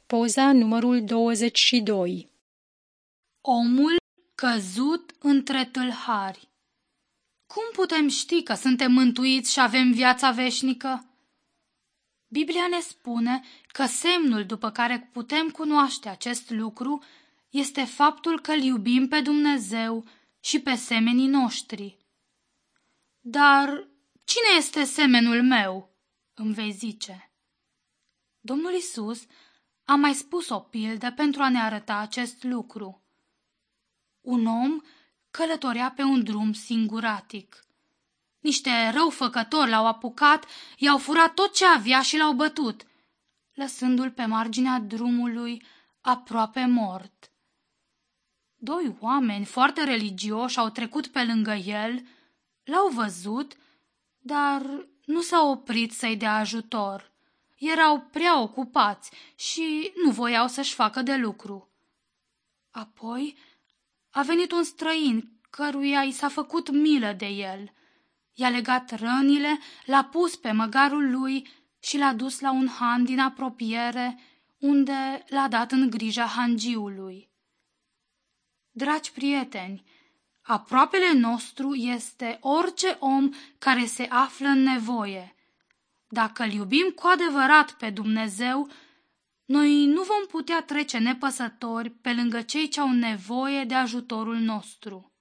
Poza numărul 22. Omul căzut între tâlhari. Cum putem ști că suntem mântuiți și avem viața veșnică? Biblia ne spune că semnul după care putem cunoaște acest lucru este faptul că îl iubim pe Dumnezeu și pe semenii noștri. Dar cine este semenul meu? Îmi vei zice. Domnul Iisus a mai spus o pildă pentru a ne arăta acest lucru. Un om călătorea pe un drum singuratic. Niște răufăcători l-au apucat, i-au furat tot ce avea și l-au bătut, lăsându-l pe marginea drumului aproape mort. Doi oameni foarte religioși au trecut pe lângă el, l-au văzut, dar nu s-au oprit să-i dea ajutor. Erau prea ocupați și nu voiau să-și facă de lucru. Apoi a venit un străin căruia i s-a făcut milă de el. I-a legat rănile, l-a pus pe măgarul lui și l-a dus la un han din apropiere, unde l-a dat în grija hangiului. Dragi prieteni, aproapele nostru este orice om care se află în nevoie. Dacă îl iubim cu adevărat pe Dumnezeu, noi nu vom putea trece nepăsători pe lângă cei ce au nevoie de ajutorul nostru.